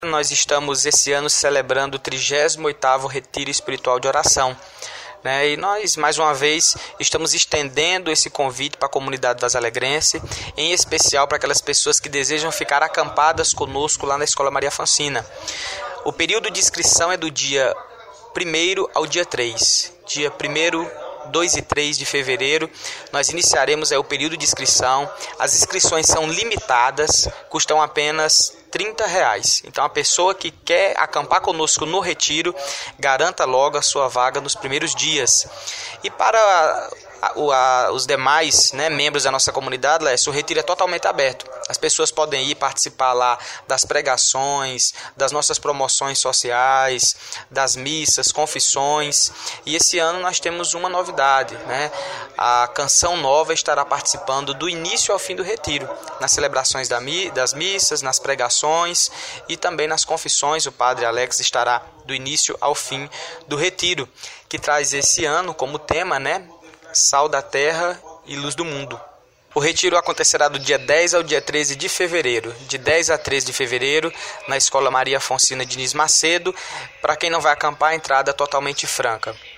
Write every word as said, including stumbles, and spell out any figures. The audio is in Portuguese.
Nós estamos esse ano celebrando o trigésimo oitavo Retiro Espiritual de Oração, né? E nós, mais uma vez, estamos estendendo esse convite para a comunidade vazalegrense, em especial para aquelas pessoas que desejam ficar acampadas conosco lá na Escola Maria Afoncina. O período de inscrição é do dia primeiro ao dia três. Dia primeiro, dois e três de fevereiro, nós iniciaremos é, o período de inscrição. As inscrições são limitadas, custam apenas trinta reais. Então, a pessoa que quer acampar conosco no retiro, garanta logo a sua vaga nos primeiros dias. E para a, a, os demais, né, membros da nossa comunidade, Lécio, o retiro é totalmente aberto. As pessoas podem ir participar lá das pregações, das nossas promoções sociais, das missas, confissões. E esse ano nós temos uma novidade, né? A Canção Nova estará participando do início ao fim do retiro, nas celebrações das missas, nas pregações e também nas confissões. O Padre Alex estará do início ao fim do retiro, que traz esse ano como tema, né, Sal da Terra e Luz do Mundo. O retiro acontecerá do dia dez ao dia treze de fevereiro, de dez a treze de fevereiro, na Escola Maria Afoncina Diniz Macedo. Para quem não vai acampar, a entrada é totalmente franca.